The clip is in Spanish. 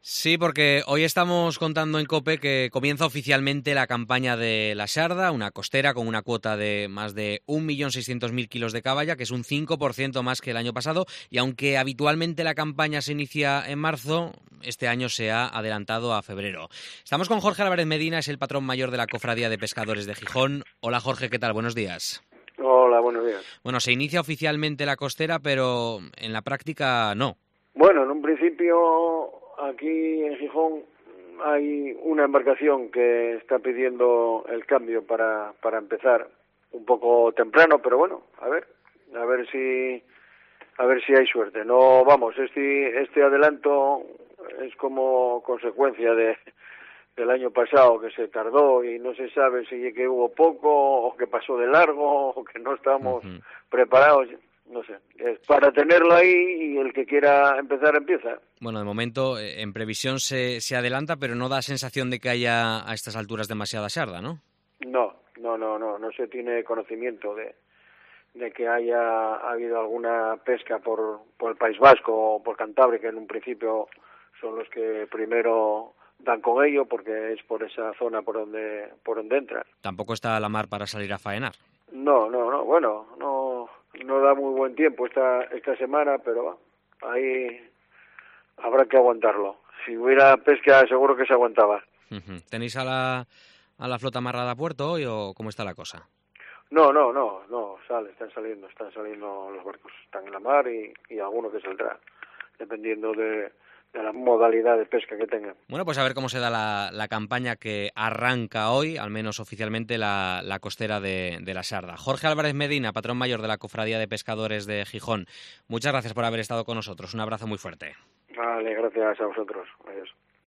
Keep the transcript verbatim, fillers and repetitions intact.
Sí, porque hoy estamos contando en COPE que comienza oficialmente la campaña de la Xarda, una costera con una cuota de más de un millón seiscientos mil kilos de caballa, que es un cinco por ciento más que el año pasado, y aunque habitualmente la campaña se inicia en marzo, este año se ha adelantado a febrero. Estamos con Jorge Álvarez Medina, es el patrón mayor de la Cofradía de Pescadores de Gijón. Hola Jorge, ¿qué tal? Buenos días. Hola, buenos días. Bueno, se inicia oficialmente la costera, pero en la práctica no. Bueno, en un principio aquí en Gijón hay una embarcación que está pidiendo el cambio para, para empezar un poco temprano, pero bueno, a ver, a ver si a ver si hay suerte. No, vamos, este este adelanto es como consecuencia de del año pasado, que se tardó y no se sabe si que hubo poco o que pasó de largo o que no estamos Uh-huh. preparados. No sé, es para tenerlo ahí y el que quiera empezar empieza. Bueno, de momento, eh, en previsión se, se adelanta, pero no da sensación de que haya a estas alturas demasiada Xarda, ¿no? No, no, no, no, no se tiene conocimiento de, de que haya habido alguna pesca por, por el País Vasco o por Cantabria, que en un principio son los que primero dan con ello, porque es por esa zona por donde por donde entran. Tampoco está la mar para salir a faenar. No, no, no, bueno, no no da muy buen tiempo esta esta semana, pero ahí habrá que aguantarlo. Si hubiera pesca seguro que se aguantaba. Uh-huh. ¿Tenéis a la, a la flota amarrada a puerto hoy o cómo está la cosa? No, no, no, no, sale, están saliendo, están saliendo los barcos, están en la mar y, y alguno que saldrá, dependiendo de, de la modalidad de pesca que tengan. Bueno, pues a ver cómo se da la, la campaña que arranca hoy, al menos oficialmente, la, la costera de, de la Xarda. Jorge Álvarez Medina, patrón mayor de la Cofradía de Pescadores de Gijón. Muchas gracias por haber estado con nosotros. Un abrazo muy fuerte. Vale, gracias a vosotros. Adiós.